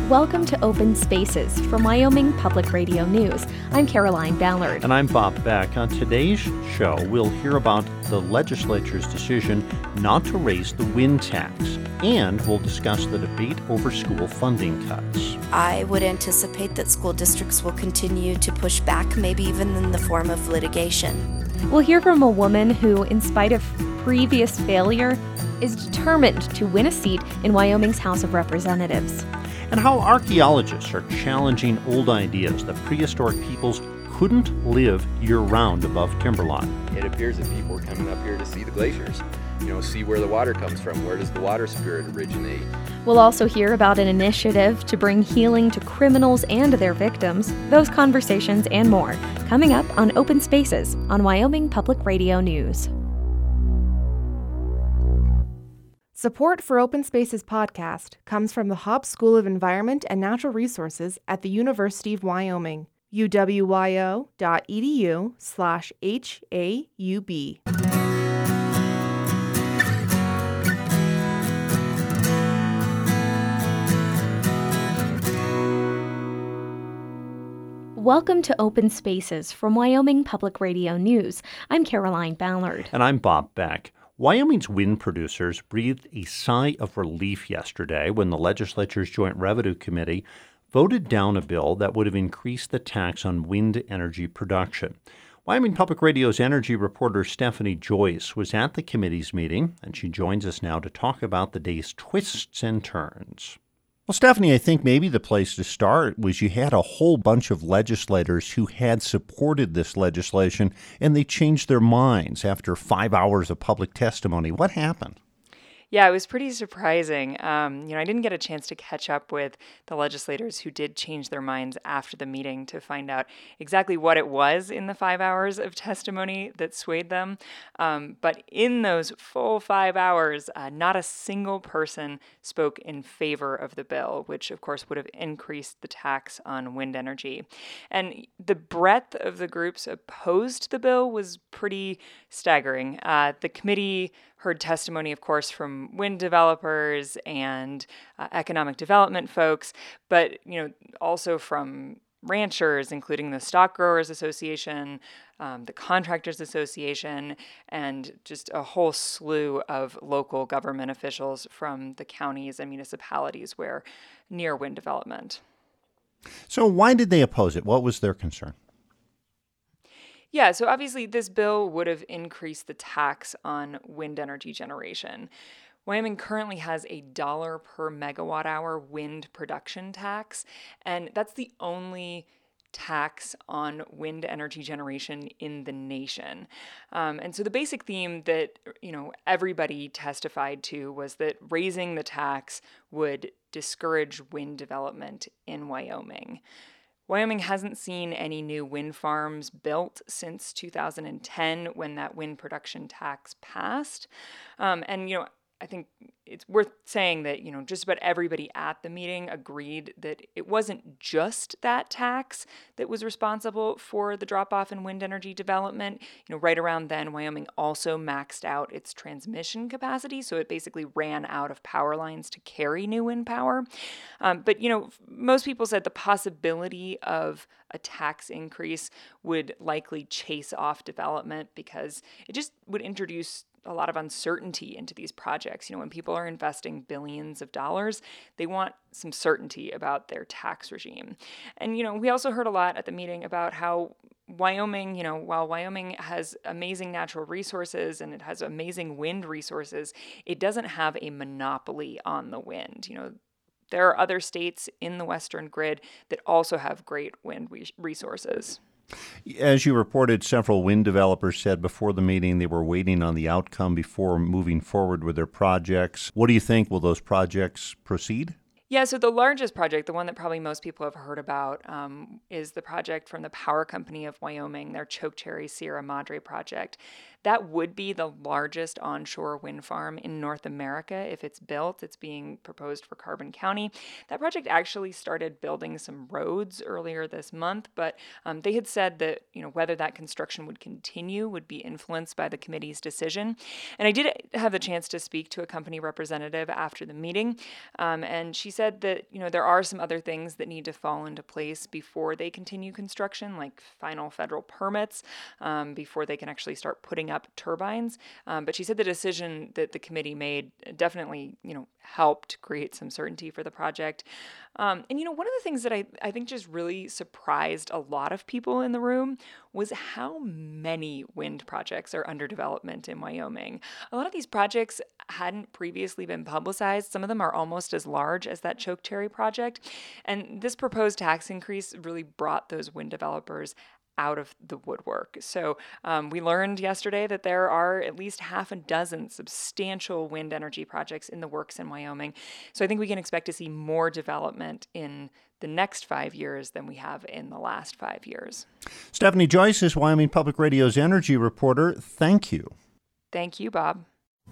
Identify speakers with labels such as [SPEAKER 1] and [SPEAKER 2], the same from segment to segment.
[SPEAKER 1] Welcome to Open Spaces from Wyoming Public Radio News. I'm Caroline Ballard.
[SPEAKER 2] And I'm Bob Beck. On today's show, we'll hear about the legislature's decision not to raise the wind tax, and we'll discuss the debate over school funding cuts.
[SPEAKER 3] I would anticipate that school districts will continue to push back, maybe even in the form of litigation.
[SPEAKER 1] We'll hear from a woman who, in spite of previous failure, is determined to win a seat in Wyoming's House of Representatives.
[SPEAKER 2] And how archaeologists are challenging old ideas that prehistoric peoples couldn't live year-round above timberline.
[SPEAKER 4] It appears that people were coming up here to see the glaciers, see where the water comes from. Where does the water spirit originate?
[SPEAKER 1] We'll also hear about an initiative to bring healing to criminals and their victims. Those conversations and more coming up on Open Spaces on Wyoming Public Radio News.
[SPEAKER 5] Support for Open Spaces podcast comes from the Hobbs School of Environment and Natural Resources at the University of Wyoming, uwyo.edu/HAUB.
[SPEAKER 1] Welcome to Open Spaces from Wyoming Public Radio News. I'm Caroline Ballard.
[SPEAKER 2] And I'm Bob Beck. Wyoming's wind producers breathed a sigh of relief yesterday when the legislature's Joint Revenue Committee voted down a bill that would have increased the tax on wind energy production. Wyoming Public Radio's energy reporter Stephanie Joyce was at the committee's meeting, and she joins us now to talk about the day's twists and turns. Well, Stephanie, I think maybe the place to start was you had a whole bunch of legislators who had supported this legislation, and they changed their minds after 5 hours of public testimony. What happened?
[SPEAKER 6] Yeah, it was pretty surprising. I didn't get a chance to catch up with the legislators who did change their minds after the meeting to find out exactly what it was in the 5 hours of testimony that swayed them. But in those full 5 hours, not a single person spoke in favor of the bill, which of course would have increased the tax on wind energy. And the breadth of the groups opposed to the bill was pretty staggering. The committee heard testimony, of course, from wind developers and economic development folks, but also from ranchers, including the Stock Growers Association, the Contractors Association, and just a whole slew of local government officials from the counties and municipalities where near wind development.
[SPEAKER 2] So why did they oppose it? What was their concern?
[SPEAKER 6] Yeah, so obviously this bill would have increased the tax on wind energy generation. Wyoming currently has a $1 per megawatt hour wind production tax, and that's the only tax on wind energy generation in the nation. And so the basic theme that, everybody testified to was that raising the tax would discourage wind development in Wyoming. Wyoming hasn't seen any new wind farms built since 2010 when that wind production tax passed. I think it's worth saying that, just about everybody at the meeting agreed that it wasn't just that tax that was responsible for the drop-off in wind energy development. Right around then, Wyoming also maxed out its transmission capacity, so it basically ran out of power lines to carry new wind power. But most people said the possibility of a tax increase would likely chase off development because it just would introduce a lot of uncertainty into these projects. When people are investing billions of dollars, they want some certainty about their tax regime. And, we also heard a lot at the meeting about how Wyoming, while Wyoming has amazing natural resources and it has amazing wind resources, it doesn't have a monopoly on the wind. There are other states in the Western grid that also have great wind resources.
[SPEAKER 2] As you reported, several wind developers said before the meeting they were waiting on the outcome before moving forward with their projects. What do you think? Will those projects proceed?
[SPEAKER 6] Yeah, so the largest project, the one that probably most people have heard about, is the project from the Power Company of Wyoming, their Chokecherry Sierra Madre project. That would be the largest onshore wind farm in North America if it's built. It's being proposed for Carbon County. That project actually started building some roads earlier this month, but they had said that whether that construction would continue would be influenced by the committee's decision. And I did have the chance to speak to a company representative after the meeting, and she said that there are some other things that need to fall into place before they continue construction, like final federal permits, before they can actually start putting up turbines. But she said the decision that the committee made definitely, helped create some certainty for the project. And one of the things that I think just really surprised a lot of people in the room was how many wind projects are under development in Wyoming. A lot of these projects hadn't previously been publicized. Some of them are almost as large as that Chokecherry project. And this proposed tax increase really brought those wind developers out of the woodwork. So we learned yesterday that there are at least half a dozen substantial wind energy projects in the works in Wyoming. So I think we can expect to see more development in the next 5 years than we have in the last 5 years.
[SPEAKER 2] Stephanie Joyce is Wyoming Public Radio's energy reporter. Thank you.
[SPEAKER 6] Thank you, Bob.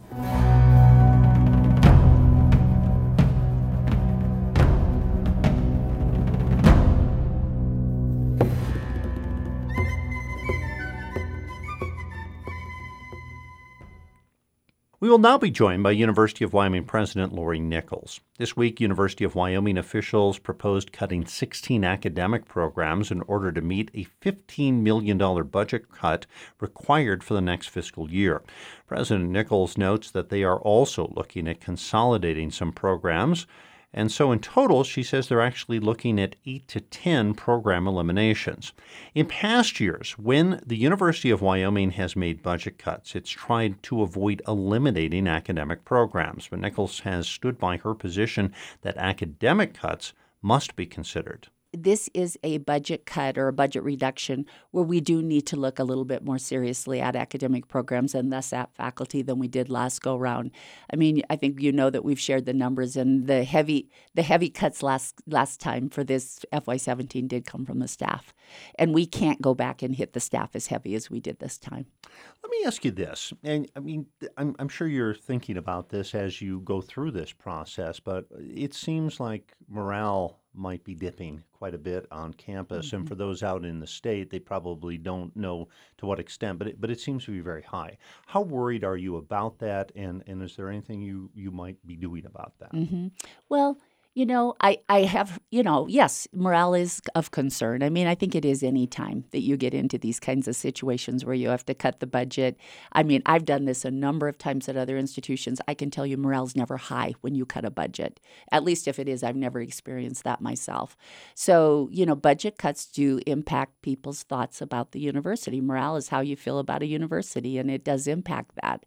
[SPEAKER 2] We will now be joined by University of Wyoming President Lori Nichols. This week, University of Wyoming officials proposed cutting 16 academic programs in order to meet a $15 million budget cut required for the next fiscal year. President Nichols notes that they are also looking at consolidating some programs. And so in total, she says they're actually looking at 8 to 10 program eliminations. In past years, when the University of Wyoming has made budget cuts, it's tried to avoid eliminating academic programs. But Nichols has stood by her position that academic cuts must be considered.
[SPEAKER 7] This is a budget cut or a budget reduction where we do need to look a little bit more seriously at academic programs and thus at faculty than we did last go round. I mean, I think that we've shared the numbers, and the heavy cuts last time for this FY17 did come from the staff. And we can't go back and hit the staff as heavy as we did this time.
[SPEAKER 2] Let me ask you this, and I mean, I'm sure you're thinking about this as you go through this process, but it seems like morale might be dipping quite a bit on campus. Mm-hmm. And for those out in the state, they probably don't know to what extent, but it seems to be very high. How worried are you about that? And is there anything you might be doing about that?
[SPEAKER 7] Mm-hmm. Well, I have, yes, morale is of concern. I mean, I think it is any time that you get into these kinds of situations where you have to cut the budget. I mean, I've done this a number of times at other institutions. I can tell you morale's never high when you cut a budget. At least if it is, I've never experienced that myself. So, budget cuts do impact people's thoughts about the university. Morale is how you feel about a university, and it does impact that.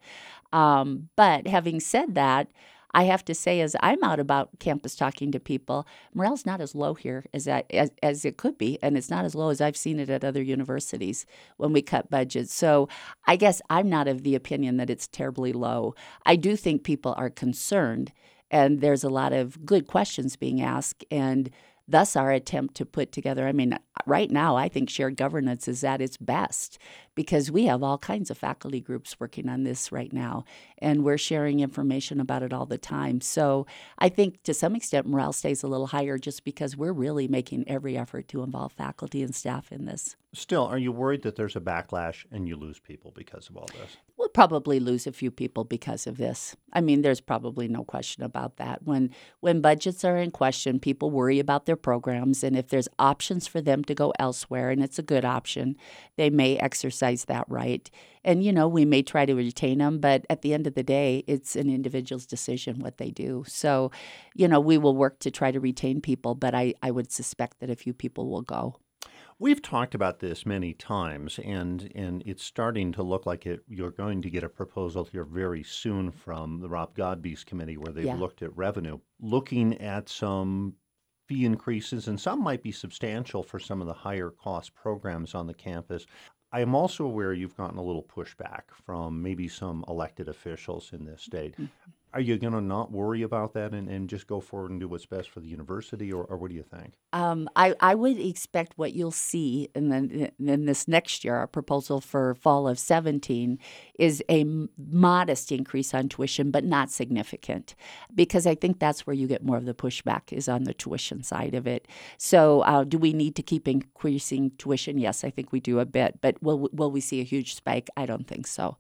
[SPEAKER 7] But having said that, I have to say, as I'm out about campus talking to people, morale's not as low here as it could be, and it's not as low as I've seen it at other universities when we cut budgets. So I guess I'm not of the opinion that it's terribly low. I do think people are concerned, and there's a lot of good questions being asked, and thus our attempt to put together, right now I think shared governance is at its best because we have all kinds of faculty groups working on this right now, and we're sharing information about it all the time. So I think to some extent morale stays a little higher just because we're really making every effort to involve faculty and staff in this.
[SPEAKER 2] Still, are you worried that there's a backlash and you lose people because of all this?
[SPEAKER 7] We'll probably lose a few people because of this. I mean, there's probably no question about that. When budgets are in question, people worry about their programs, and if there's options for them to go elsewhere, and it's a good option, they may exercise that right. And, we may try to retain them, but at the end of the day, it's an individual's decision what they do. So, we will work to try to retain people, but I would suspect that a few people will go.
[SPEAKER 2] We've talked about this many times, and it's starting to look like you're going to get a proposal here very soon from the Rob Godbee's committee where they've looked at revenue, looking at some fee increases, and some might be substantial for some of the higher cost programs on the campus. I am also aware you've gotten a little pushback from maybe some elected officials in this state. Mm-hmm. Are you going to not worry about that and just go forward and do what's best for the university, or what do you think?
[SPEAKER 7] I would expect what you'll see in this next year, our proposal for fall of 17, is a modest increase on tuition, but not significant, because I think that's where you get more of the pushback is on the tuition side of it. So do we need to keep increasing tuition? Yes, I think we do a bit, but will we see a huge spike? I don't think so.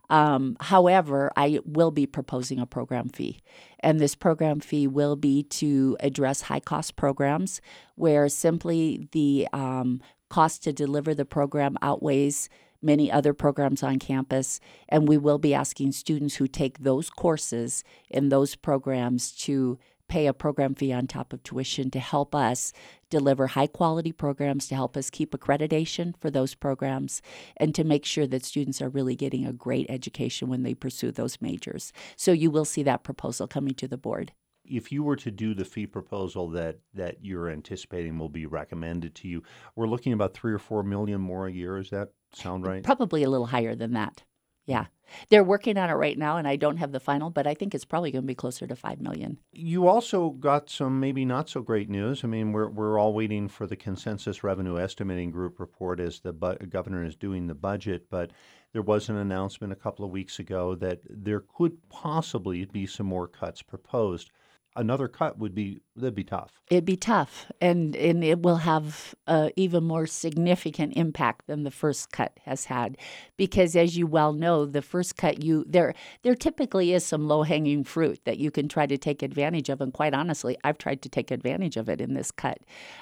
[SPEAKER 7] However, I will be proposing a program fee, and this program fee will be to address high-cost programs where simply the cost to deliver the program outweighs many other programs on campus, and we will be asking students who take those courses in those programs to pay a program fee on top of tuition to help us deliver high-quality programs, to help us keep accreditation for those programs, and to make sure that students are really getting a great education when they pursue those majors. So you will see that proposal coming to the board.
[SPEAKER 2] If you were to do the fee proposal that you're anticipating will be recommended to you, we're looking about $3 or $4 million more a year. Does that sound right?
[SPEAKER 7] Probably a little higher than that. Yeah. They're working on it right now, and I don't have the final, but I think it's probably going to be closer to $5 million.
[SPEAKER 2] You also got some maybe not so great news. I mean, we're all waiting for the Consensus Revenue Estimating Group report as the governor is doing the budget, but there was an announcement a couple of weeks ago that there could possibly be some more cuts proposed. Another cut that'd be tough. It'd be tough,
[SPEAKER 7] and it will have even more significant impact than the first cut has had, because as you well know, the first cut there typically is some low-hanging fruit that you can try to take advantage of, and quite honestly, I've tried to take advantage of it in this cut.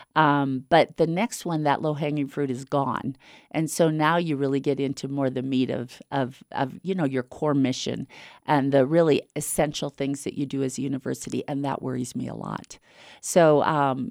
[SPEAKER 7] But the next one, that low-hanging fruit is gone, and so now you really get into more the meat of your core mission and the really essential things that you do as a university, and that worries me a lot. So,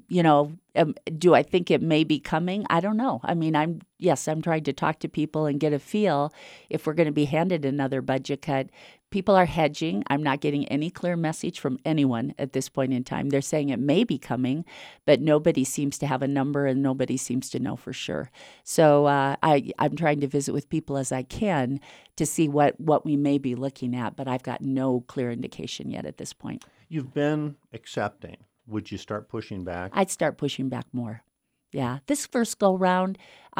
[SPEAKER 7] do I think it may be coming? I don't know. I mean, I'm trying to talk to people and get a feel if we're going to be handed another budget cut. People are hedging. I'm not getting any clear message from anyone at this point in time. They're saying it may be coming, but nobody seems to have a number and nobody seems to know for sure. So I'm trying to visit with people as I can to see what we may be looking at, but I've got no clear indication yet at this point.
[SPEAKER 2] You've been accepting. Would you start pushing back?
[SPEAKER 7] I'd start pushing back more. Yeah. This first go-round,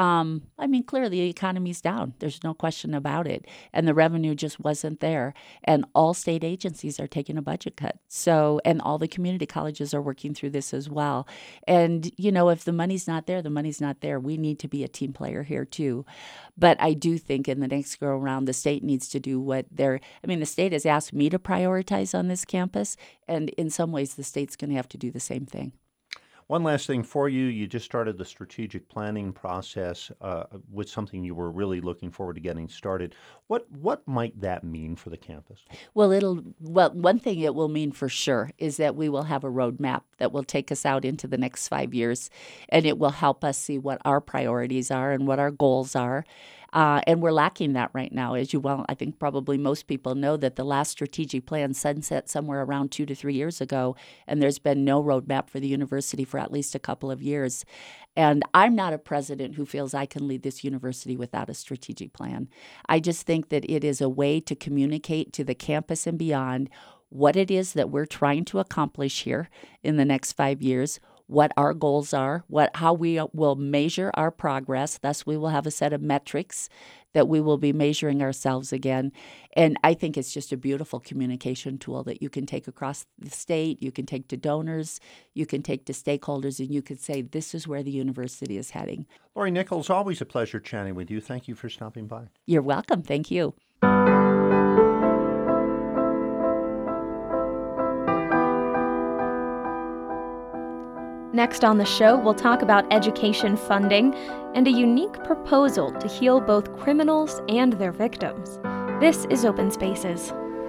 [SPEAKER 7] clearly the economy's down. There's no question about it. And the revenue just wasn't there. And all state agencies are taking a budget cut. So, and all the community colleges are working through this as well. And, if the money's not there, the money's not there. We need to be a team player here too. But I do think in the next go-around, the state needs to do the state has asked me to prioritize on this campus. And in some ways, the state's going to have to do the same thing.
[SPEAKER 2] One last thing for you. You just started the strategic planning process with something you were really looking forward to getting started. What might that mean for the campus?
[SPEAKER 7] Well, one thing it will mean for sure is that we will have a roadmap that will take us out into the next 5 years, and it will help us see what our priorities are and what our goals are. And we're lacking that right now. As you well, I think probably most people know that the last strategic plan sunset somewhere around 2 to 3 years ago, and there's been no roadmap for the university for at least a couple of years. And I'm not a president who feels I can lead this university without a strategic plan. I just think that it is a way to communicate to the campus and beyond what it is that we're trying to accomplish here in the next 5 years, what our goals are, how we will measure our progress. Thus, we will have a set of metrics that we will be measuring ourselves again. And I think it's just a beautiful communication tool that you can take across the state, you can take to donors, you can take to stakeholders, and you could say, this is where the university is heading.
[SPEAKER 2] Lori Nichols, always a pleasure chatting with you. Thank you for stopping by.
[SPEAKER 7] You're welcome. Thank you.
[SPEAKER 1] Next on the show, we'll talk about education funding and a unique proposal to heal both criminals and their victims. This is Open Spaces.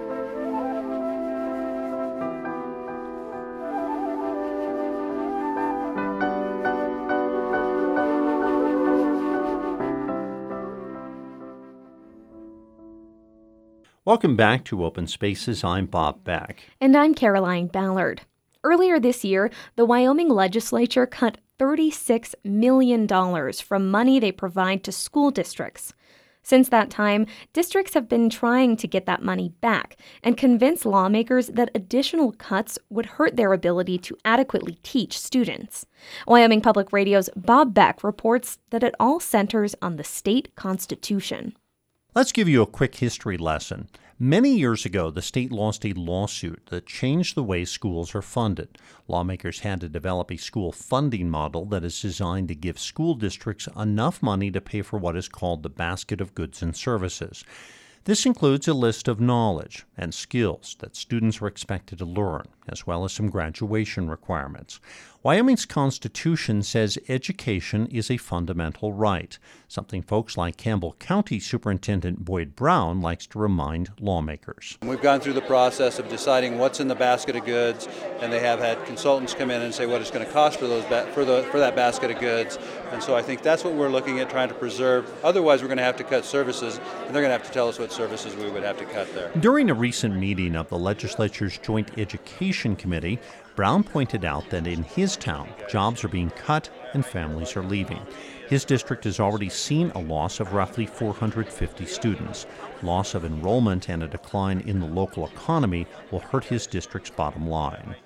[SPEAKER 2] Welcome back to Open Spaces. I'm Bob Beck.
[SPEAKER 1] And I'm Caroline Ballard. Earlier this year, the Wyoming legislature cut $36 million from money they provide to school districts. Since that time, districts have been trying to get that money back and convince lawmakers that additional cuts would hurt their ability to adequately teach students. Wyoming Public Radio's Bob Beck reports that it all centers on the state constitution.
[SPEAKER 2] Let's give you a quick history lesson. Many years ago, the state lost a lawsuit that changed the way schools are funded. Lawmakers had to develop a school funding model that is designed to give school districts enough money to pay for what is called the basket of goods and services. This includes a list of knowledge and skills that students are expected to learn, as well as some graduation requirements. Wyoming's Constitution says education is a fundamental right, something folks like Campbell County Superintendent Boyd Brown likes to remind lawmakers.
[SPEAKER 8] We've gone through the process of deciding what's in the basket of goods, and they have had consultants come in and say what it's going to cost for that basket of goods. And so I think that's what we're looking at, trying to preserve. Otherwise, we're going to have to cut services, and they're going to have to tell us what services we would have to cut there.
[SPEAKER 2] During a recent meeting of the legislature's Joint Education Committee, Brown pointed out that in his town, jobs are being cut and families are leaving. His district has already seen a loss of roughly 450 students. Loss of enrollment and a decline in the local economy will hurt his district's bottom line.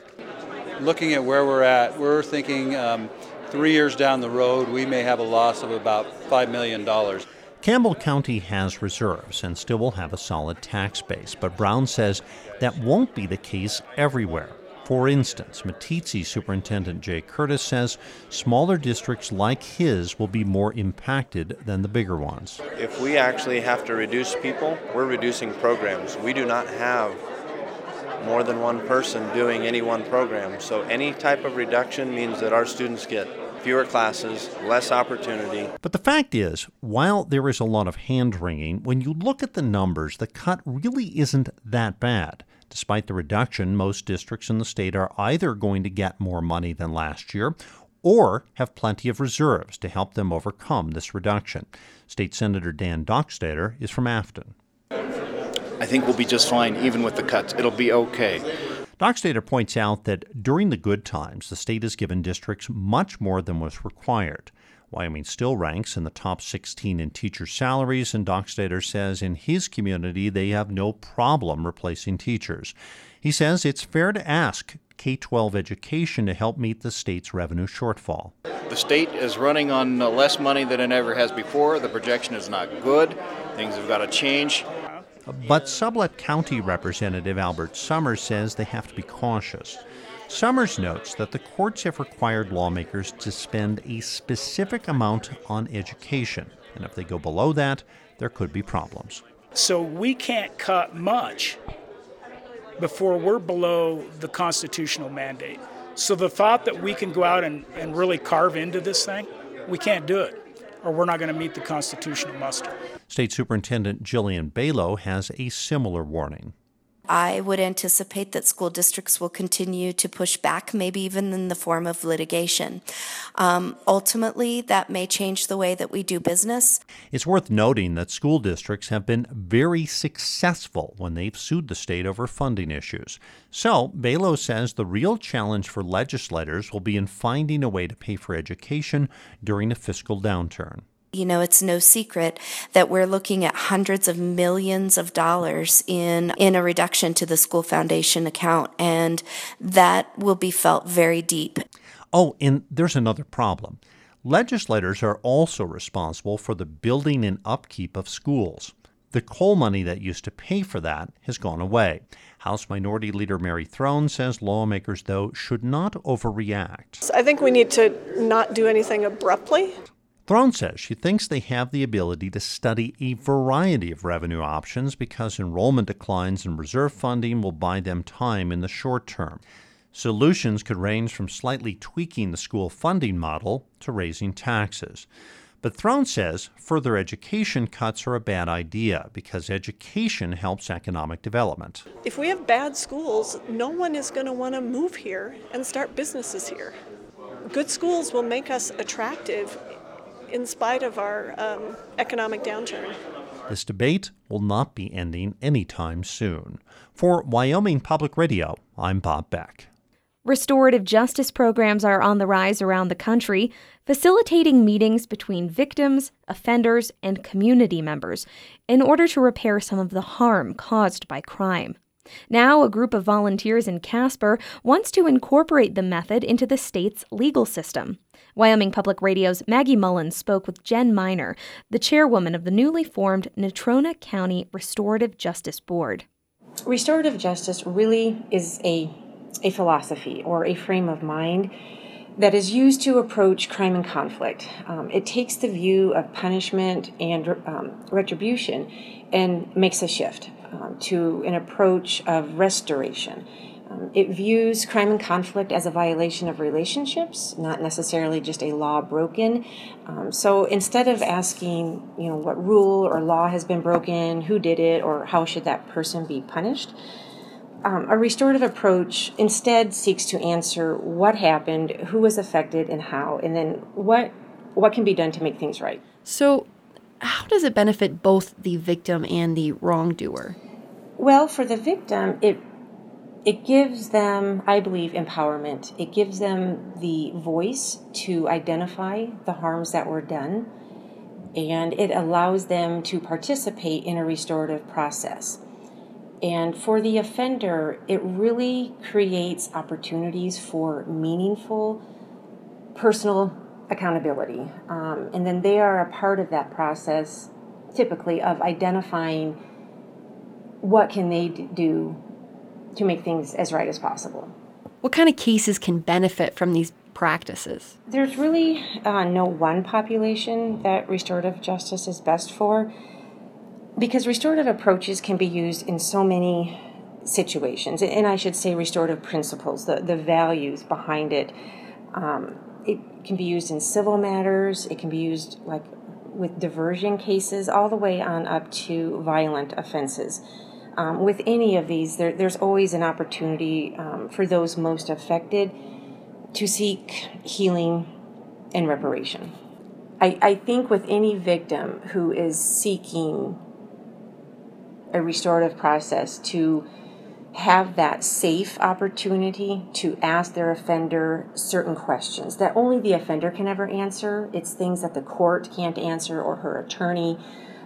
[SPEAKER 8] Looking at where we're at, we're thinking 3 years down the road, we may have a loss of about $5 million.
[SPEAKER 2] Campbell County has reserves and still will have a solid tax base, but Brown says that won't be the case everywhere. For instance, Meeteetse Superintendent Jay Curtis says smaller districts like his will be more impacted than the bigger ones.
[SPEAKER 9] If we actually have to reduce people, we're reducing programs. We do not have more than one person doing any one program. So any type of reduction means that our students get fewer classes, less opportunity.
[SPEAKER 2] But the fact is, while there is a lot of hand-wringing, when you look at the numbers, the cut really isn't that bad. Despite the reduction, most districts in the state are either going to get more money than last year or have plenty of reserves to help them overcome this reduction. State Senator Dan Dockstader is from Afton.
[SPEAKER 10] I think we'll be just fine even with the cuts. It'll be okay.
[SPEAKER 2] Dockstader points out that during the good times, the state has given districts much more than was required. Wyoming still ranks in the top 16 in teacher salaries, and Dockstader says in his community they have no problem replacing teachers. He says it's fair to ask K-12 education to help meet the state's revenue shortfall.
[SPEAKER 10] The state is running on less money than it ever has before. The projection is not good. Things have got to change.
[SPEAKER 2] But Sublette County Representative Albert Summers says they have to be cautious. Summers notes that the courts have required lawmakers to spend a specific amount on education, and if they go below that, there could be problems.
[SPEAKER 11] So we can't cut much before we're below the constitutional mandate. So the thought that we can go out and really carve into this thing, we can't do it, or we're not going to meet the constitutional muster.
[SPEAKER 2] State Superintendent Jillian Balow has a similar warning.
[SPEAKER 3] I would anticipate that school districts will continue to push back, maybe even in the form of litigation. Ultimately, that may change the way that we do business.
[SPEAKER 2] It's worth noting that school districts have been very successful when they've sued the state over funding issues. So, Balow says the real challenge for legislators will be in finding a way to pay for education during a fiscal downturn.
[SPEAKER 3] You know, it's no secret that we're looking at hundreds of millions of dollars in a reduction to the school foundation account, and that will be felt very deep.
[SPEAKER 2] Oh, and there's another problem. Legislators are also responsible for the building and upkeep of schools. The coal money that used to pay for that has gone away. House Minority Leader Mary Throne says lawmakers, though, should not overreact.
[SPEAKER 12] I think we need to not do anything abruptly.
[SPEAKER 2] Throne says she thinks they have the ability to study a variety of revenue options because enrollment declines and reserve funding will buy them time in the short term. Solutions could range from slightly tweaking the school funding model to raising taxes. But Throne says further education cuts are a bad idea because education helps economic development.
[SPEAKER 12] If we have bad schools, no one is going to want to move here and start businesses here. Good schools will make us attractive in spite of our economic downturn.
[SPEAKER 2] This debate will not be ending anytime soon. For Wyoming Public Radio, I'm Bob Beck.
[SPEAKER 1] Restorative justice programs are on the rise around the country, facilitating meetings between victims, offenders, and community members in order to repair some of the harm caused by crime. Now, a group of volunteers in Casper wants to incorporate the method into the state's legal system. Wyoming Public Radio's Maggie Mullins spoke with Jen Miner, the chairwoman of the newly formed Natrona County Restorative Justice Board.
[SPEAKER 13] Restorative justice really is a philosophy or a frame of mind that is used to approach crime and conflict. It takes the view of punishment and retribution and makes a shift to an approach of restoration. It views crime and conflict as a violation of relationships, not necessarily just a law broken. So instead of asking, what rule or law has been broken, who did it, or how should that person be punished, a restorative approach instead seeks to answer what happened, who was affected, and how, and then what can be done to make things right.
[SPEAKER 14] So how does it benefit both the victim and the wrongdoer?
[SPEAKER 13] Well, for the victim, it gives them, I believe, empowerment. It gives them the voice to identify the harms that were done, and it allows them to participate in a restorative process. And for the offender, it really creates opportunities for meaningful personal accountability. And then they are a part of that process, typically, of identifying what can they do to make things as right as possible.
[SPEAKER 14] What kind of cases can benefit from these practices?
[SPEAKER 13] There's really no one population that restorative justice is best for, because restorative approaches can be used in so many situations, and I should say restorative principles, the values behind it. It can be used in civil matters, it can be used like with diversion cases, all the way on up to violent offenses. With any of these, there's always an opportunity for those most affected to seek healing and reparation. I think with any victim who is seeking a restorative process, to have that safe opportunity to ask their offender certain questions that only the offender can ever answer. It's things that the court can't answer or her attorney.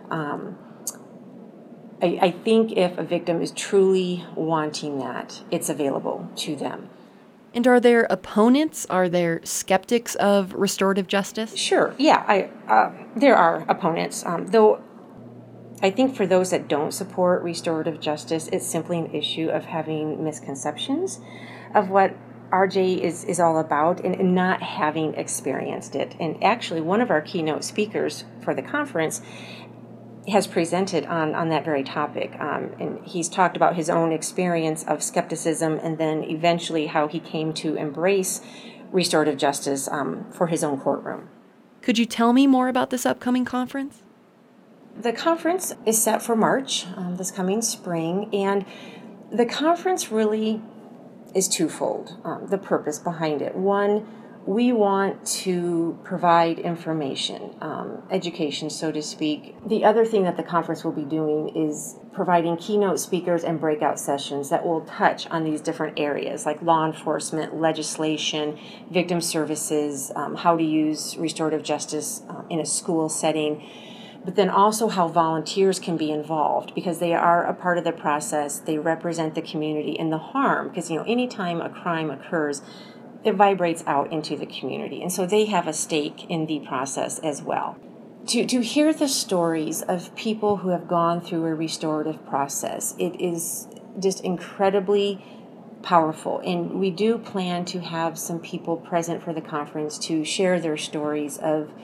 [SPEAKER 13] I think if a victim is truly wanting that, it's available to them.
[SPEAKER 14] And are there opponents? Are there skeptics of restorative justice?
[SPEAKER 13] Sure, yeah, there are opponents, though I think for those that don't support restorative justice, it's simply an issue of having misconceptions of what RJ is all about and not having experienced it. And actually, one of our keynote speakers for the conference has presented on that very topic. And he's talked about his own experience of skepticism and then eventually how he came to embrace restorative justice for his own courtroom.
[SPEAKER 14] Could you tell me more about this upcoming conference?
[SPEAKER 13] The conference is set for March, this coming spring, and the conference really is twofold, the purpose behind it. One, we want to provide information, education, so to speak. The other thing that the conference will be doing is providing keynote speakers and breakout sessions that will touch on these different areas like law enforcement, legislation, victim services, how to use restorative justice in a school setting, but then also how volunteers can be involved because they are a part of the process. They represent the community and the harm because, anytime a crime occurs, it vibrates out into the community. And so they have a stake in the process as well. To hear the stories of people who have gone through a restorative process, it is just incredibly powerful. And we do plan to have some people present for the conference to share their stories of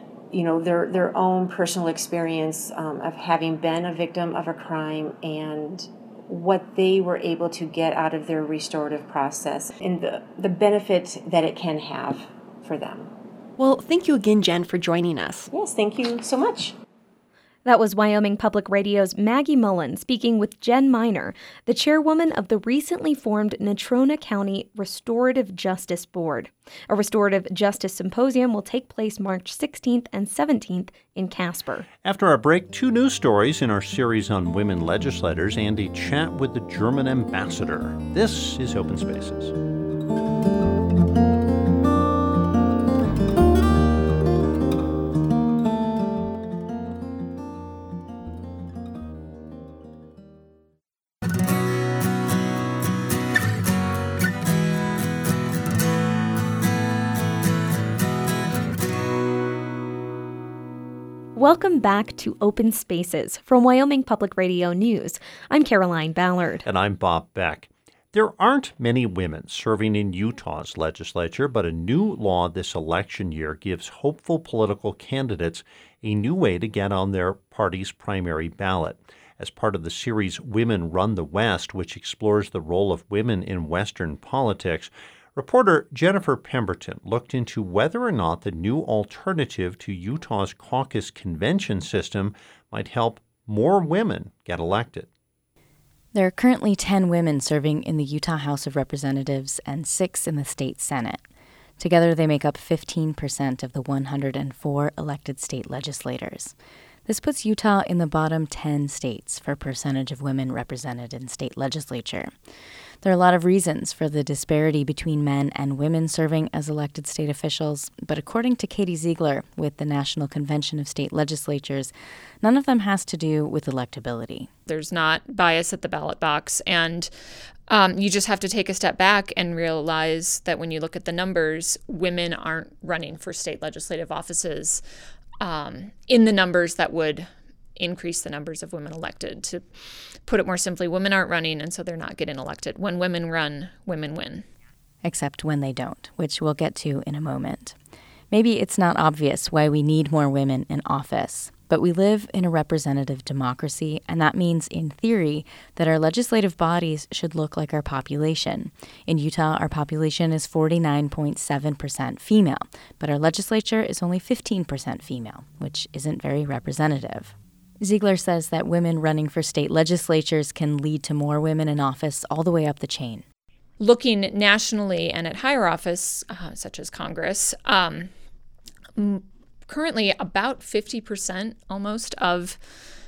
[SPEAKER 13] their own personal experience of having been a victim of a crime and what they were able to get out of their restorative process and the benefit that it can have for them.
[SPEAKER 14] Well, thank you again, Jen, for joining us.
[SPEAKER 13] Yes, thank you so much.
[SPEAKER 1] That was Wyoming Public Radio's Maggie Mullins speaking with Jen Miner, the chairwoman of the recently formed Natrona County Restorative Justice Board. A restorative justice symposium will take place March 16th and 17th in Casper.
[SPEAKER 2] After our break, 2 news stories in our series on women legislators and a chat with the German ambassador. This is Open Spaces.
[SPEAKER 1] Welcome back to Open Spaces from Wyoming Public Radio News. I'm Caroline Ballard.
[SPEAKER 2] And I'm Bob Beck. There aren't many women serving in Utah's legislature, but a new law this election year gives hopeful political candidates a new way to get on their party's primary ballot. As part of the series Women Run the West, which explores the role of women in Western politics, reporter Jennifer Pemberton looked into whether or not the new alternative to Utah's caucus convention system might help more women get elected.
[SPEAKER 15] There are currently 10 women serving in the Utah House of Representatives and 6 in the state Senate. Together, they make up 15% of the 104 elected state legislators. This puts Utah in the bottom 10 states for percentage of women represented in state legislature. There are a lot of reasons for the disparity between men and women serving as elected state officials, but according to Katie Ziegler with the National Convention of State Legislatures, none of them has to do with electability.
[SPEAKER 16] There's not bias at the ballot box, and you just have to take a step back and realize that when you look at the numbers, women aren't running for state legislative offices in the numbers that would increase the numbers of women elected. To put it more simply, women aren't running, and so they're not getting elected. When women run, women win.
[SPEAKER 15] Except when they don't, which we'll get to in a moment. Maybe it's not obvious why we need more women in office, but we live in a representative democracy, and that means, in theory, that our legislative bodies should look like our population. In Utah, our population is 49.7% female, but our legislature is only 15% female, which isn't very representative. Ziegler says that women running for state legislatures can lead to more women in office all the way up the chain.
[SPEAKER 16] Looking nationally and at higher office, such as Congress, currently about 50% almost of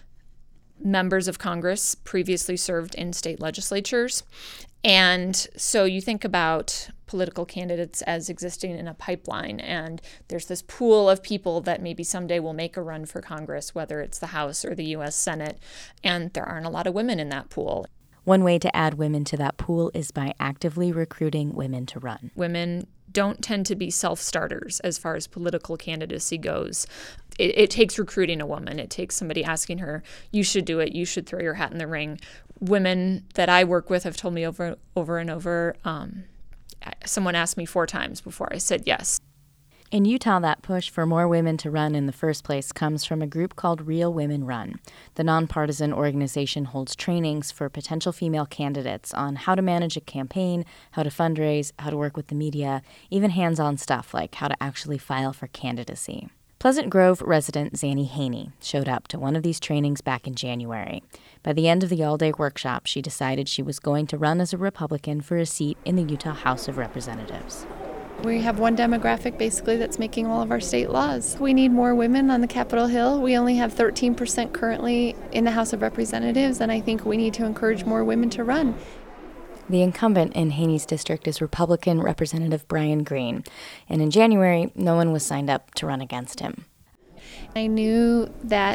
[SPEAKER 16] members of Congress previously served in state legislatures. And so you think about political candidates as existing in a pipeline, and there's this pool of people that maybe someday will make a run for Congress, whether it's the House or the U.S. Senate, and there aren't a lot of women in that pool.
[SPEAKER 15] One way to add women to that pool is by actively recruiting women to run.
[SPEAKER 16] Women don't tend to be self-starters as far as political candidacy goes. It takes recruiting a woman. It takes somebody asking her, you should do it, you should throw your hat in the ring. Women that I work with have told me over and over, someone asked me 4 times before I said yes.
[SPEAKER 15] In Utah, that push for more women to run in the first place comes from a group called Real Women Run. The nonpartisan organization holds trainings for potential female candidates on how to manage a campaign, how to fundraise, how to work with the media, even hands-on stuff like how to actually file for candidacy. Pleasant Grove resident Zanny Haney showed up to one of these trainings back in January. By the end of the all-day workshop, she decided she was going to run as a Republican for a seat in the Utah House of Representatives.
[SPEAKER 17] We have one demographic basically that's making all of our state laws. We need more women on the Capitol Hill. We only have 13% currently in the House of Representatives, and I think we need to encourage more women to run.
[SPEAKER 15] The incumbent in Haney's district is Republican Representative Brian Green, and in January, no one was signed up to run against him.
[SPEAKER 17] I knew that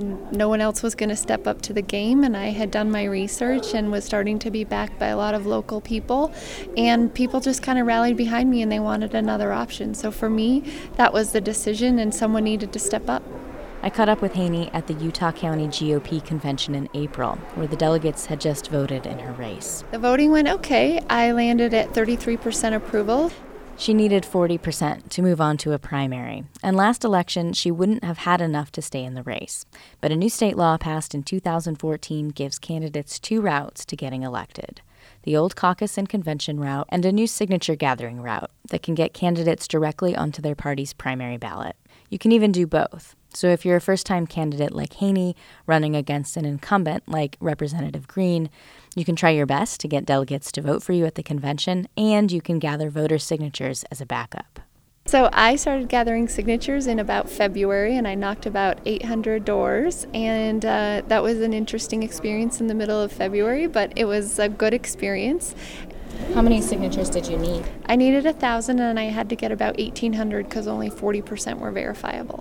[SPEAKER 17] no one else was going to step up to the game, and I had done my research and was starting to be backed by a lot of local people, and people just kind of rallied behind me and they wanted another option. So for me, that was the decision, and someone needed to step up.
[SPEAKER 15] I caught up with Haney at the Utah County GOP convention in April, where the delegates had just voted in her race.
[SPEAKER 17] The voting went okay. I landed at 33% approval.
[SPEAKER 15] She needed 40% to move on to a primary, and last election she wouldn't have had enough to stay in the race. But a new state law passed in 2014 gives candidates 2 routes to getting elected: the old caucus and convention route and a new signature gathering route that can get candidates directly onto their party's primary ballot. You can even do both. So if you're a first-time candidate like Haney running against an incumbent like Representative Green, you can try your best to get delegates to vote for you at the convention, and you can gather voter signatures as a backup.
[SPEAKER 17] So I started gathering signatures in about February, and I knocked about 800 doors, and that was an interesting experience in the middle of February, but it was a good experience.
[SPEAKER 15] How many signatures did you need?
[SPEAKER 17] I needed 1,000, and I had to get about 1,800 because only 40% were verifiable.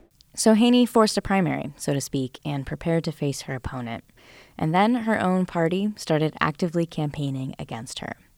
[SPEAKER 15] So Haney forced a primary, so to speak, and prepared to face her opponent. And then her own party started actively campaigning against her.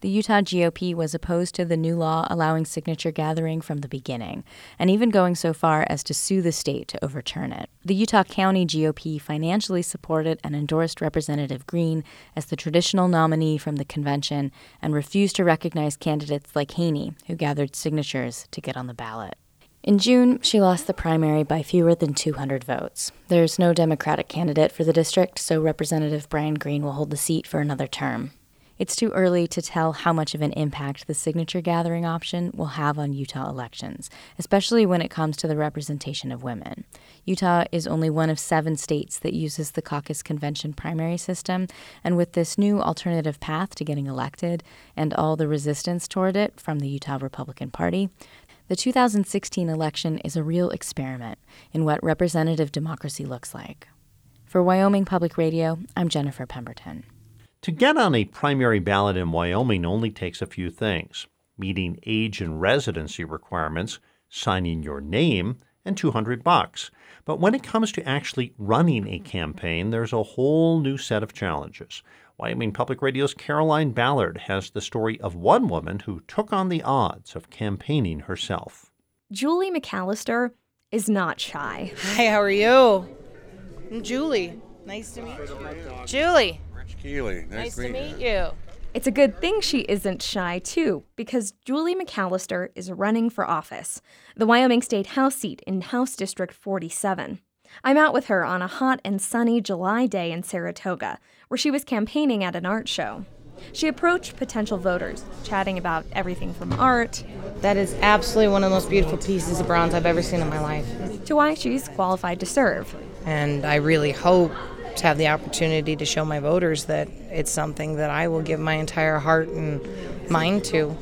[SPEAKER 15] The Utah GOP was opposed to the new law allowing signature gathering from the beginning, and even going so far as to sue the state to overturn it. The Utah County GOP financially supported and endorsed Representative Green as the traditional nominee from the convention and refused to recognize candidates like Haney, who gathered signatures to get on the ballot. In June, she lost the primary by fewer than 200 votes. There's no Democratic candidate for the district, so Representative Brian Green will hold the seat for another term. It's too early to tell how much of an impact the signature gathering option will have on Utah elections, especially when it comes to the representation of women. Utah is only one of 7 states that uses the caucus convention primary system, and with this new alternative path to getting elected and all the resistance toward it from the Utah Republican Party, the 2016 election is a real experiment in what representative democracy looks like. For Wyoming Public Radio, I'm Jennifer Pemberton.
[SPEAKER 2] To get on a primary ballot in Wyoming only takes a few things: meeting age and residency requirements, signing your name, and $200. But when it comes to actually running a campaign, there's a whole new set of challenges. Wyoming Public Radio's Caroline Ballard has the story of one woman who took on the odds of campaigning herself.
[SPEAKER 1] Julie McAllister is not shy.
[SPEAKER 18] Hi, how are you? I'm Julie. Nice to meet you. Julie.
[SPEAKER 19] Keeley,
[SPEAKER 18] nice to meet you.
[SPEAKER 1] It's a good thing she isn't shy, too, because Julie McAllister is running for office, the Wyoming State House seat in House District 47. I'm out with her on a hot and sunny July day in Saratoga, where she was campaigning at an art show. She approached potential voters, chatting about everything from art.
[SPEAKER 18] That is absolutely one of the most beautiful pieces of bronze I've ever seen in my life.
[SPEAKER 1] To why she's qualified to serve.
[SPEAKER 18] And I really hope to have the opportunity to show my voters that it's something that I will give my entire heart and mind to.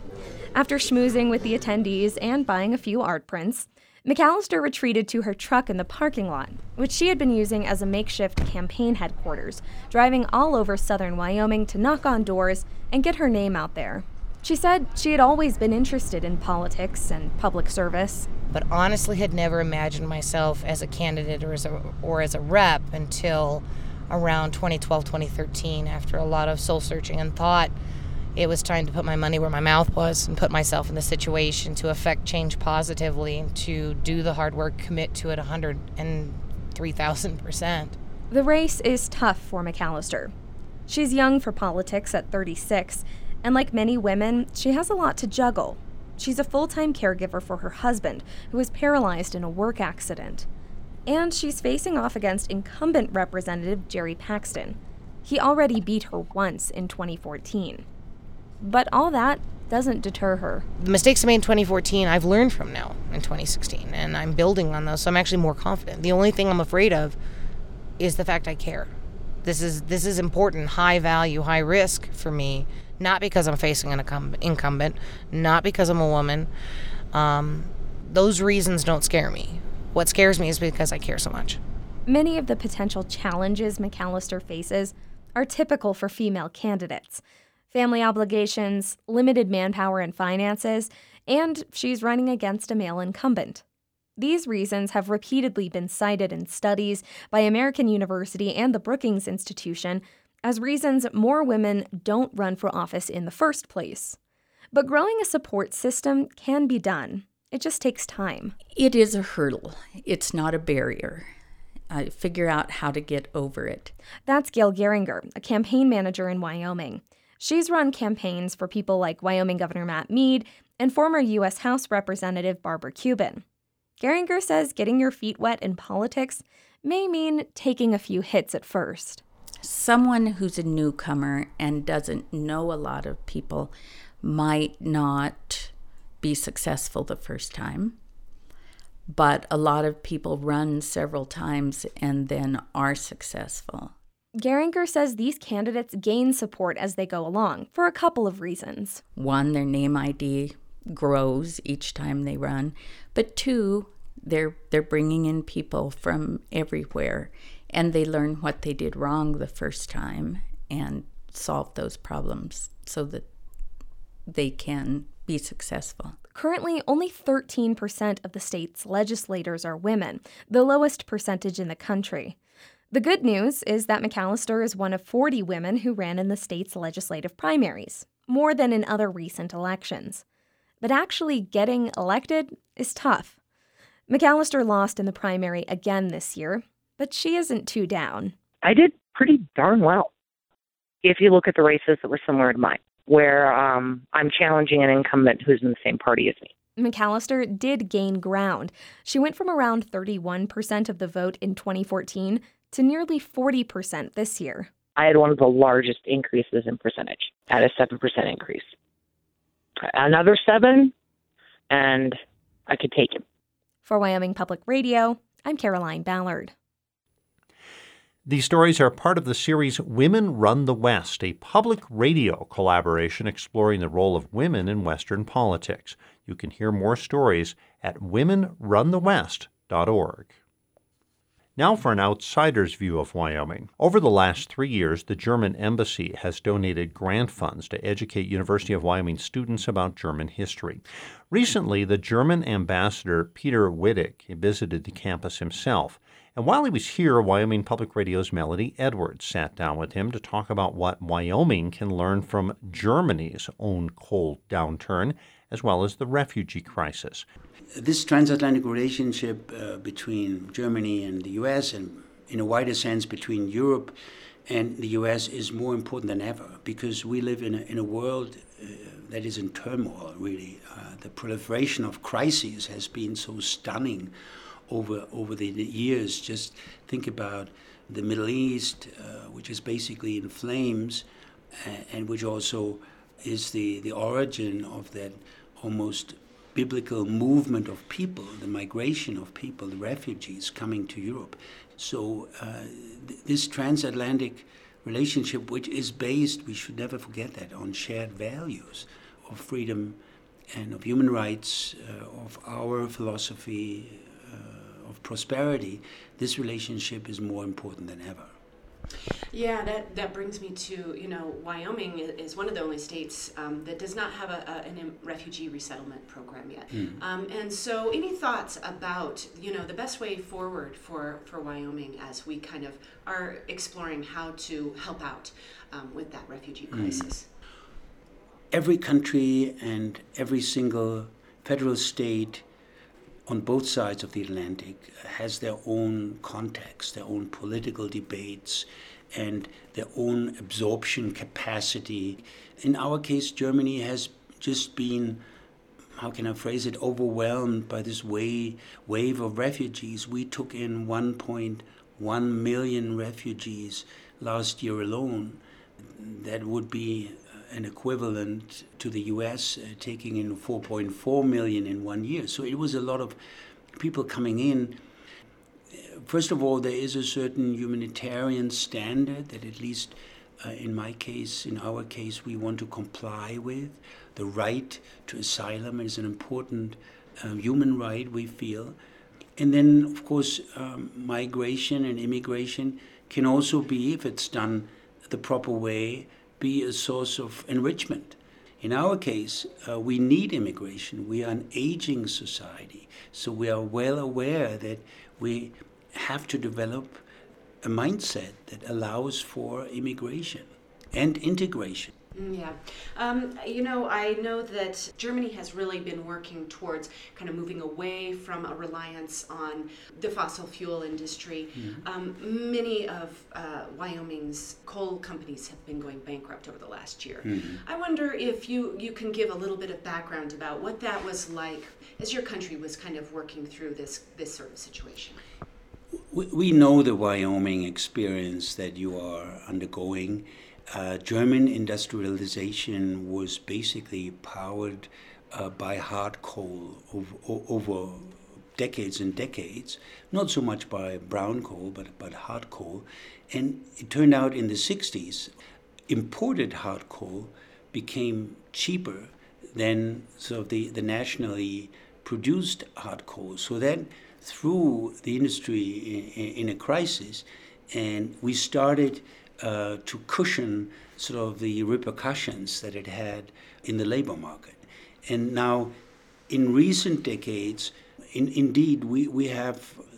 [SPEAKER 1] After schmoozing with the attendees and buying a few art prints, McAllister retreated to her truck in the parking lot, which she had been using as a makeshift campaign headquarters, driving all over southern Wyoming to knock on doors and get her name out there. She said she had always been interested in politics and public service,
[SPEAKER 18] but honestly had never imagined myself as a candidate or as a rep until around 2012, 2013, after a lot of soul searching, and thought it was time to put my money where my mouth was and put myself in the situation to affect change positively and to do the hard work, commit to it 103,000%.
[SPEAKER 1] The race is tough for McAllister. She's young for politics at 36, and like many women, she has a lot to juggle. She's a full-time caregiver for her husband, who was paralyzed in a work accident. And she's facing off against incumbent Representative Jerry Paxton. He already beat her once in 2014. But all that doesn't deter her.
[SPEAKER 18] The mistakes I made in 2014, I've learned from now in 2016, and I'm building on those, so I'm actually more confident. The only thing I'm afraid of is the fact I care. This is important, high value, high risk for me, not because I'm facing an incumbent, not because I'm a woman. Those reasons don't scare me. What scares me is because I care so much.
[SPEAKER 1] Many of the potential challenges McAllister faces are typical for female candidates. Family obligations, limited manpower and finances, and she's running against a male incumbent. These reasons have repeatedly been cited in studies by American University and the Brookings Institution as reasons more women don't run for office in the first place. But growing a support system can be done. It just takes time.
[SPEAKER 20] It is a hurdle. It's not a barrier. Figure out how to get over it.
[SPEAKER 1] That's Gail Geringer, a campaign manager in Wyoming. She's run campaigns for people like Wyoming Governor Matt Mead and former U.S. House Representative Barbara Cuban. Geringer says getting your feet wet in politics may mean taking a few hits at first.
[SPEAKER 20] Someone who's a newcomer and doesn't know a lot of people might not be successful the first time, but a lot of people run several times and then are successful.
[SPEAKER 1] Geringer says these candidates gain support as they go along for a couple of reasons.
[SPEAKER 20] One, their name ID grows each time they run, but two, they're bringing in people from everywhere, and they learn what they did wrong the first time and solve those problems so that they can be successful.
[SPEAKER 1] Currently, only 13% of the state's legislators are women, the lowest percentage in the country. The good news is that McAllister is one of 40 women who ran in the state's legislative primaries, more than in other recent elections. But actually getting elected is tough. McAllister lost in the primary again this year, but she isn't too down.
[SPEAKER 19] I did pretty darn well. If you look at the races that were similar to mine, where I'm challenging an incumbent who's in the same party as me.
[SPEAKER 1] McAllister did gain ground. She went from around 31% of the vote in 2014 to nearly 40% this year.
[SPEAKER 19] I had one of the largest increases in percentage at a 7% increase. Another 7, and I could take it.
[SPEAKER 1] For Wyoming Public Radio, I'm Caroline Ballard.
[SPEAKER 2] These stories are part of the series Women Run the West, a public radio collaboration exploring the role of women in Western politics. You can hear more stories at womenrunthewest.org. Now for an outsider's view of Wyoming. Over the last 3 years, the German embassy has donated grant funds to educate University of Wyoming students about German history. Recently, the German ambassador Peter Wittig visited the campus himself. And while he was here, Wyoming Public Radio's Melody Edwards sat down with him to talk about what Wyoming can learn from Germany's own coal downturn, as well as the refugee crisis.
[SPEAKER 21] This transatlantic relationship between Germany and the U.S., and in a wider sense between Europe and the U.S., is more important than ever, because we live in a world that is in turmoil, really. The proliferation of crises has been so stunning over the years. Just think about the Middle East, which is basically in flames, and which also is the origin of that almost biblical movement of people, the migration of people, the refugees coming to Europe. So this transatlantic relationship, which is based, we should never forget that, on shared values of freedom and of human rights, of our philosophy, of prosperity, this relationship is more important than ever.
[SPEAKER 22] Yeah, that brings me to, Wyoming is one of the only states that does not have a refugee resettlement program yet. And so any thoughts about, the best way forward for Wyoming as we kind of are exploring how to help out with that refugee crisis?
[SPEAKER 21] Every country and every single federal state on both sides of the Atlantic has their own context, their own political debates, and their own absorption capacity. In our case, Germany has just been, how can I phrase it, overwhelmed by this wave of refugees. We took in 1.1 million refugees last year alone. That would be an equivalent to the U.S. Taking in 4.4 million in 1 year. So it was a lot of people coming in. First of all, there is a certain humanitarian standard that, at least in our case, we want to comply with. The right to asylum is an important human right, we feel. And then, of course, migration and immigration can also be, if it's done the proper way, be a source of enrichment. In our case, we need immigration. We are an aging society, so we are well aware that we have to develop a mindset that allows for immigration and integration.
[SPEAKER 22] Yeah. I know that Germany has really been working towards kind of moving away from a reliance on the fossil fuel industry. Mm-hmm. Many of Wyoming's coal companies have been going bankrupt over the last year. Mm-hmm. I wonder if you can give a little bit of background about what that was like as your country was kind of working through this sort of situation.
[SPEAKER 21] We know the Wyoming experience that you are undergoing. German industrialization was basically powered by hard coal over decades and decades, not so much by brown coal, but hard coal. And it turned out in the 60s, imported hard coal became cheaper than the nationally produced hard coal. So that threw the industry in a crisis, and we started to cushion sort of the repercussions that it had in the labor market. And now, in recent decades, indeed, we have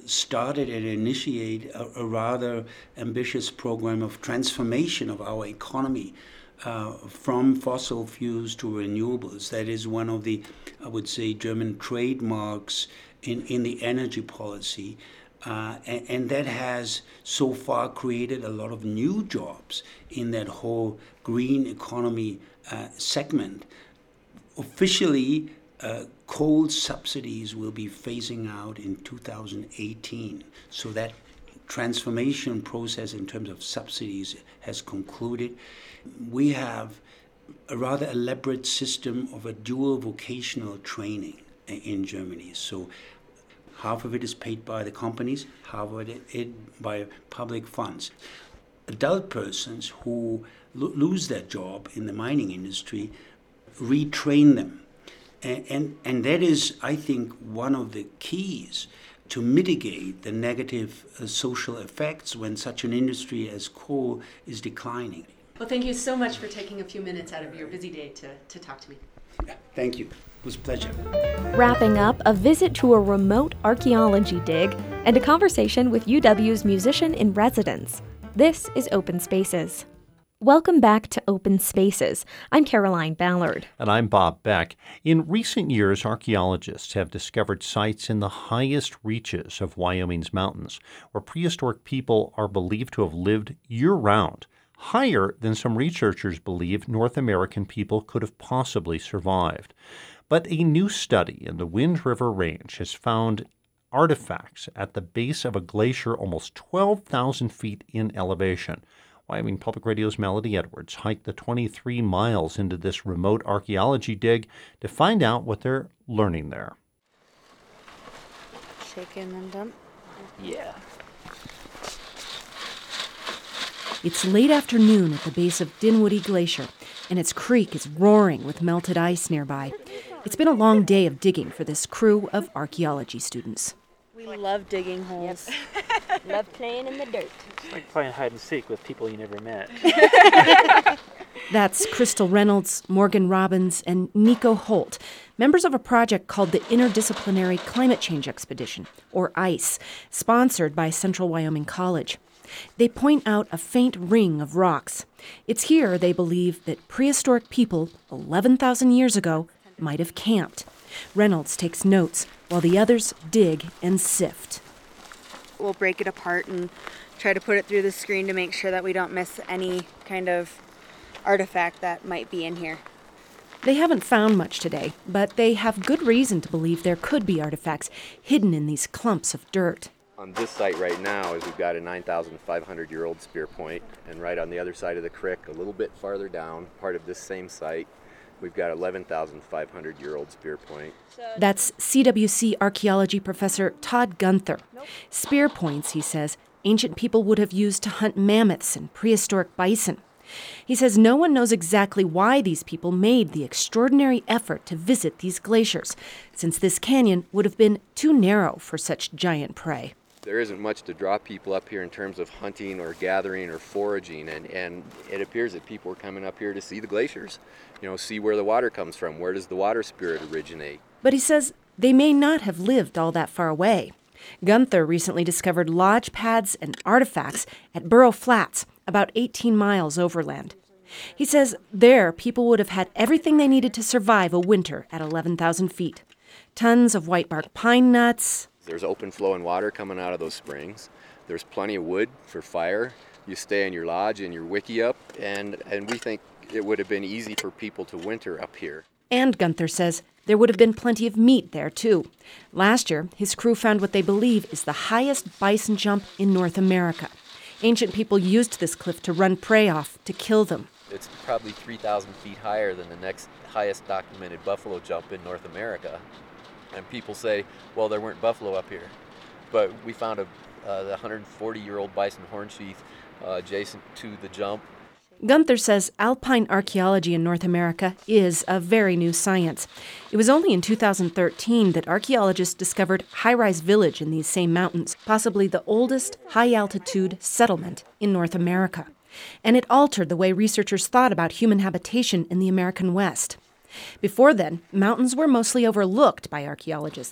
[SPEAKER 21] started and initiate a rather ambitious program of transformation of our economy from fossil fuels to renewables. That is one of the, I would say, German trademarks in the energy policy. And that has so far created a lot of new jobs in that whole green economy segment. Officially, coal subsidies will be phasing out in 2018. So that transformation process in terms of subsidies has concluded. We have a rather elaborate system of a dual vocational training in Germany. So half of it is paid by the companies, half of it by public funds. Adult persons who lose their job in the mining industry, retrain them. And that is, I think, one of the keys to mitigate the negative social effects when such an industry as coal is declining.
[SPEAKER 22] Well, thank you so much for taking a few minutes out of your busy day to talk to me.
[SPEAKER 21] Yeah, thank you. It was a pleasure.
[SPEAKER 1] Wrapping up, a visit to a remote archaeology dig and a conversation with UW's musician in residence. This is Open Spaces. Welcome back to Open Spaces. I'm Caroline Ballard.
[SPEAKER 2] And I'm Bob Beck. In recent years, archaeologists have discovered sites in the highest reaches of Wyoming's mountains, where prehistoric people are believed to have lived year-round, higher than some researchers believe North American people could have possibly survived. But a new study in the Wind River Range has found artifacts at the base of a glacier almost 12,000 feet in elevation. Wyoming Public Radio's Melody Edwards hiked the 23 miles into this remote archaeology dig to find out what they're learning there.
[SPEAKER 4] Shake and then dump?
[SPEAKER 5] Yeah.
[SPEAKER 23] It's late afternoon at the base of Dinwiddie Glacier, and its creek is roaring with melted ice nearby. It's been a long day of digging for this crew of archaeology students.
[SPEAKER 4] We love digging holes.
[SPEAKER 5] Love playing in the dirt. It's like playing hide and seek with people you never met.
[SPEAKER 23] That's Crystal Reynolds, Morgan Robbins, and Nico Holt, members of a project called the Interdisciplinary Climate Change Expedition, or ICE, sponsored by Central Wyoming College. They point out a faint ring of rocks. It's here, they believe, that prehistoric people 11,000 years ago might have camped. Reynolds takes notes while the others dig and sift.
[SPEAKER 4] We'll break it apart and try to put it through the screen to make sure that we don't miss any kind of artifact that might be in here.
[SPEAKER 23] They haven't found much today, but they have good reason to believe there could be artifacts hidden in these clumps of dirt.
[SPEAKER 24] On this site right now is we've got a 9,500-year-old spear point, and right on the other side of the creek, a little bit farther down, part of this same site, we've got 11,500-year-old spear point.
[SPEAKER 23] That's CWC archaeology professor Todd Gunther. Spear points, he says, ancient people would have used to hunt mammoths and prehistoric bison. He says no one knows exactly why these people made the extraordinary effort to visit these glaciers, since this canyon would have been too narrow for such giant prey.
[SPEAKER 24] There isn't much to draw people up here in terms of hunting or gathering or foraging, and it appears that people are coming up here to see the glaciers, see where the water comes from, where does the water spirit originate.
[SPEAKER 23] But he says they may not have lived all that far away. Gunther recently discovered lodge pads and artifacts at Burro Flats, about 18 miles overland. He says there people would have had everything they needed to survive a winter at 11,000 feet. Tons of whitebark pine nuts.
[SPEAKER 24] There's open flowing water coming out of those springs. There's plenty of wood for fire. You stay in your lodge and your wiki up, and we think it would have been easy for people to winter up here.
[SPEAKER 23] And Gunther says there would have been plenty of meat there, too. Last year, his crew found what they believe is the highest bison jump in North America. Ancient people used this cliff to run prey off, to kill them.
[SPEAKER 24] It's probably 3,000 feet higher than the next highest documented buffalo jump in North America. And people say, well, there weren't buffalo up here. But we found the 140-year-old bison horn sheath adjacent to the jump.
[SPEAKER 23] Gunther says alpine archaeology in North America is a very new science. It was only in 2013 that archaeologists discovered High Rise Village in these same mountains, possibly the oldest high-altitude settlement in North America. And it altered the way researchers thought about human habitation in the American West. Before then, mountains were mostly overlooked by archaeologists.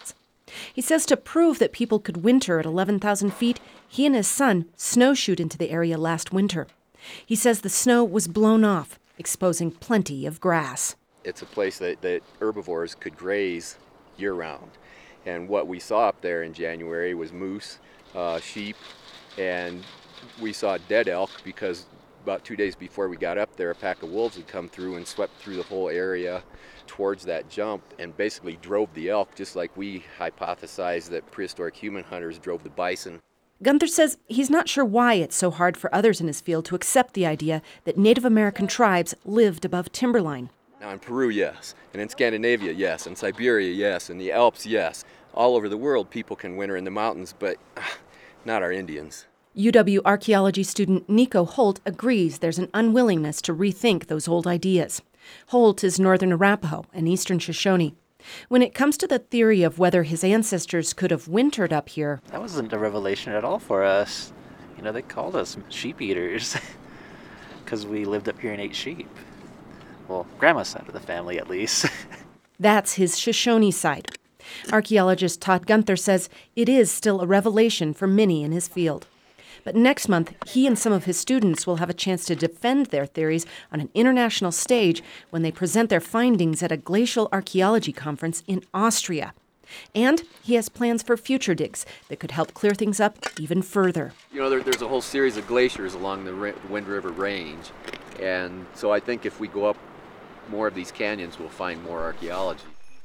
[SPEAKER 23] He says to prove that people could winter at 11,000 feet, he and his son snowshoed into the area last winter. He says the snow was blown off, exposing plenty of grass.
[SPEAKER 6] It's a place that herbivores could graze year-round. And what we saw up there in January was moose, sheep, and we saw dead elk because about 2 days before we got up there, a pack of wolves had come through and swept through the whole area towards that jump and basically drove the elk, just like we hypothesized that prehistoric human hunters drove the bison.
[SPEAKER 23] Gunther says he's not sure why it's so hard for others in his field to accept the idea that Native American tribes lived above timberline.
[SPEAKER 6] Now in Peru, yes. And in Scandinavia, yes. In Siberia, yes. In the Alps, yes. All over the world, people can winter in the mountains, but not our Indians.
[SPEAKER 23] UW archaeology student Nico Holt agrees there's an unwillingness to rethink those old ideas. Holt is Northern Arapaho and Eastern Shoshone. When it comes to the theory of whether his ancestors could have wintered up here,
[SPEAKER 5] that wasn't a revelation at all for us. You know, they called us sheep eaters because we lived up here and ate sheep. Well, Grandma's side of the family, at least.
[SPEAKER 23] That's his Shoshone side. Archaeologist Todd Gunther says it is still a revelation for many in his field. But next month, he and some of his students will have a chance to defend their theories on an international stage when they present their findings at a glacial archaeology conference in Austria. And he has plans for future digs that could help clear things up even further.
[SPEAKER 6] You know, there's a whole series of glaciers along the Wind River Range. And so I think if we go up more of these canyons, we'll find more archaeology.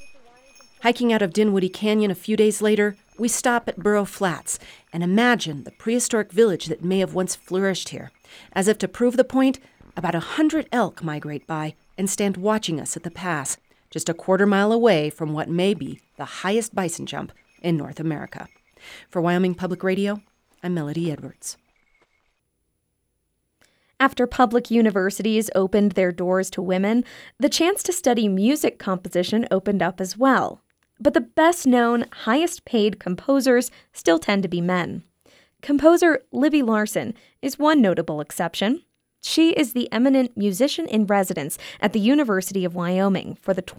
[SPEAKER 23] Hiking out of Dinwoody Canyon a few days later, we stop at Burro Flats and imagine the prehistoric village that may have once flourished here. As if to prove the point, about 100 elk migrate by and stand watching us at the pass, just a quarter-mile away from what may be the highest bison jump in North America. For Wyoming Public Radio, I'm Melody Edwards.
[SPEAKER 1] After public universities opened their doors to women, the chance to study music composition opened up as well. But the best-known, highest-paid composers still tend to be men. Composer Libby Larsen is one notable exception. She is the eminent musician-in-residence at the University of Wyoming for the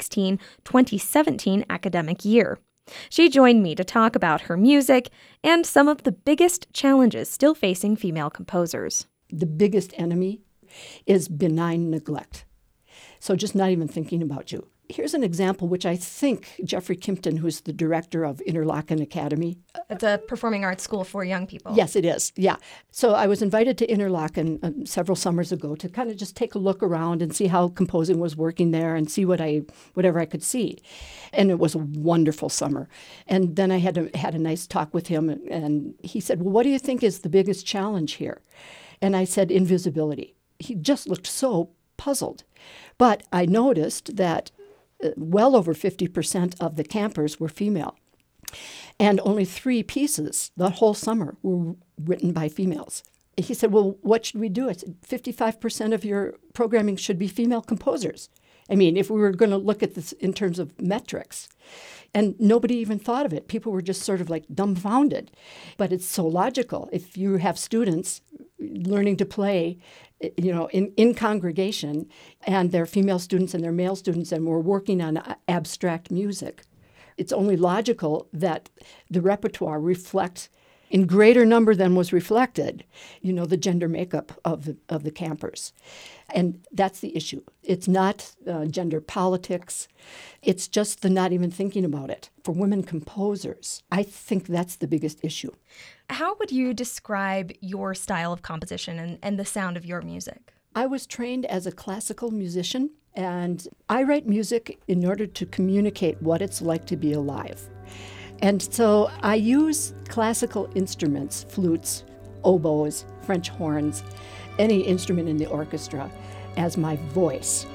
[SPEAKER 1] 2016-2017 academic year. She joined me to talk about her music and some of the biggest challenges still facing female composers.
[SPEAKER 7] The biggest enemy is benign neglect. So just not even thinking about you. Here's an example which I think Jeffrey Kimpton, who's the director of Interlochen Academy.
[SPEAKER 8] It's a performing arts school for young people.
[SPEAKER 7] Yes, it is. Yeah. So I was invited to Interlochen several summers ago to kind of just take a look around and see how composing was working there and see whatever I could see. And it was a wonderful summer. And then I had a nice talk with him, and he said, well, what do you think is the biggest challenge here? And I said, invisibility. He just looked so puzzled. But I noticed that well over 50% of the campers were female. And only 3 pieces the whole summer were written by females. He said, well, what should we do? I said, 55% of your programming should be female composers. I mean, if we were going to look at this in terms of metrics. And nobody even thought of it. People were just sort of like dumbfounded. But it's so logical. If you have students learning to play, you know, in congregation, and they're female students and they're male students, and we're working on abstract music, it's only logical that the repertoire reflects, in greater number than was reflected, you know, the gender makeup of the campers. And that's the issue. It's not gender politics. It's just the not even thinking about it. For women composers, I think that's the biggest issue.
[SPEAKER 8] How would you describe your style of composition and the sound of your music?
[SPEAKER 7] I was trained as a classical musician, and I write music in order to communicate what it's like to be alive. And so I use classical instruments, flutes, oboes, French horns, any instrument in the orchestra, as my voice.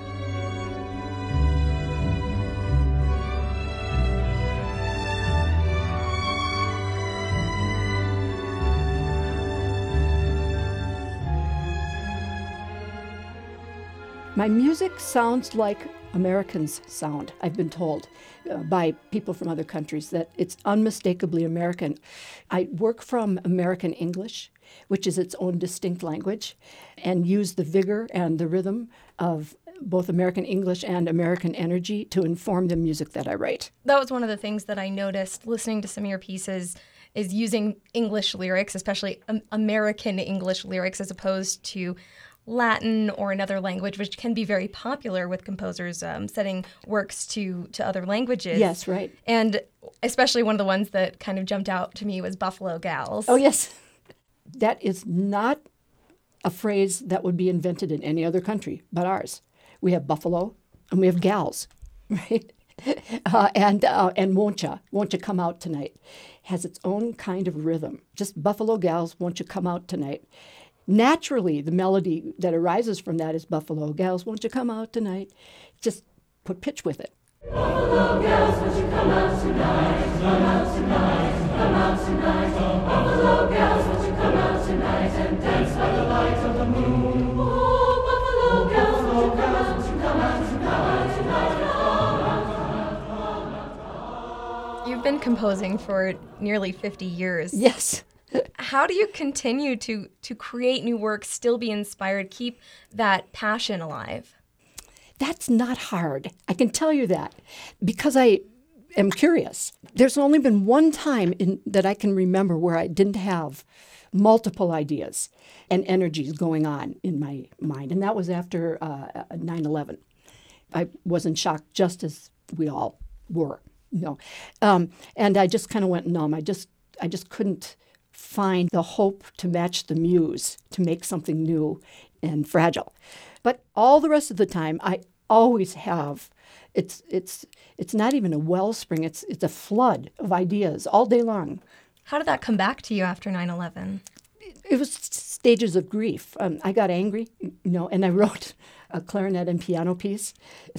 [SPEAKER 7] My music sounds like Americans sound, I've been told by people from other countries, that it's unmistakably American. I work from American English, which is its own distinct language, and use the vigor and the rhythm of both American English and American energy to inform the music that I write.
[SPEAKER 8] That was one of the things that I noticed listening to some of your pieces, is using English lyrics, especially American English lyrics, as opposed to Latin or another language, which can be very popular with composers setting works to other languages.
[SPEAKER 7] Yes, right.
[SPEAKER 8] And especially one of the ones that kind of jumped out to me was Buffalo Gals.
[SPEAKER 7] Oh, yes. That is not a phrase that would be invented in any other country but ours. We have buffalo and we have gals, right? And Won't Ya Come Out Tonight has its own kind of rhythm. Just Buffalo Gals, Won't You Come Out Tonight. Naturally, the melody that arises from that is Buffalo Gals, Won't You Come Out Tonight. Just put pitch with it.
[SPEAKER 3] Buffalo Gals, won't you come out tonight? Come out tonight, come out tonight. Buffalo Gals, won't you come out tonight and dance by the light of the moon? Oh, Buffalo Gals, won't you come out tonight?
[SPEAKER 8] You've been composing for nearly 50 years.
[SPEAKER 7] Yes.
[SPEAKER 8] How do you continue to create new work, still be inspired, keep that passion alive?
[SPEAKER 7] That's not hard. I can tell you that because I am curious. There's only been one time that I can remember where I didn't have multiple ideas and energies going on in my mind, and that was after 9/11. I was in shock, just as we all were, and I just kind of went numb. I just couldn't find the hope to match the muse to make something new and fragile. But all the rest of the time, I always have. It's not even a wellspring. It's a flood of ideas all day long.
[SPEAKER 8] How did that come back to you after 9/11?
[SPEAKER 7] It was stages of grief. I got angry, and I wrote a clarinet and piano piece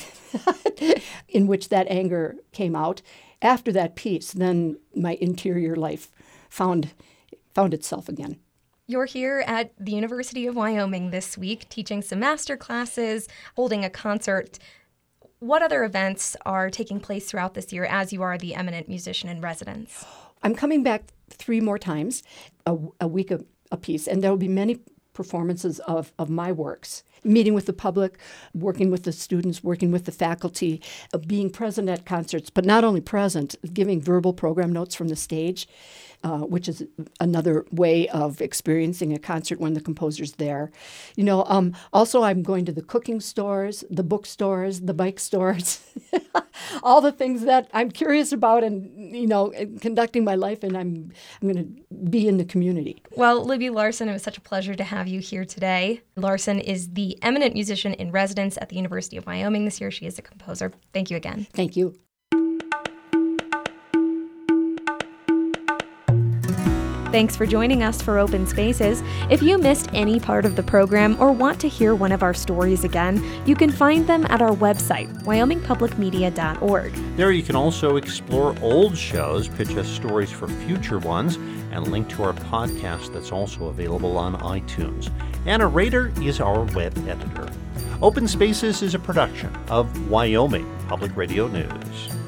[SPEAKER 7] in which that anger came out. After that piece, then my interior life found itself again.
[SPEAKER 8] You're here at the University of Wyoming this week, teaching some master classes, holding a concert. What other events are taking place throughout this year as you are the eminent musician in residence?
[SPEAKER 7] I'm coming back 3 more times, a week a piece, and there will be many performances of my works. Meeting with the public, working with the students, working with the faculty, being present at concerts, but not only present, giving verbal program notes from the stage, which is another way of experiencing a concert when the composer's there. Also I'm going to the cooking stores, the bookstores, the bike stores, all the things that I'm curious about and, conducting my life, and I'm going to be in the community.
[SPEAKER 8] Well, Libby Larson, it was such a pleasure to have you here today. Larson is the eminent musician in residence at the University of Wyoming this year. She is a composer. Thank you again.
[SPEAKER 7] Thank you.
[SPEAKER 1] Thanks for joining us for Open Spaces. If you missed any part of the program or want to hear one of our stories again, you can find them at our website, wyomingpublicmedia.org.
[SPEAKER 2] There you can also explore old shows, pitch us stories for future ones, and link to our podcast that's also available on iTunes. Anna Rader is our web editor. Open Spaces is a production of Wyoming Public Radio News.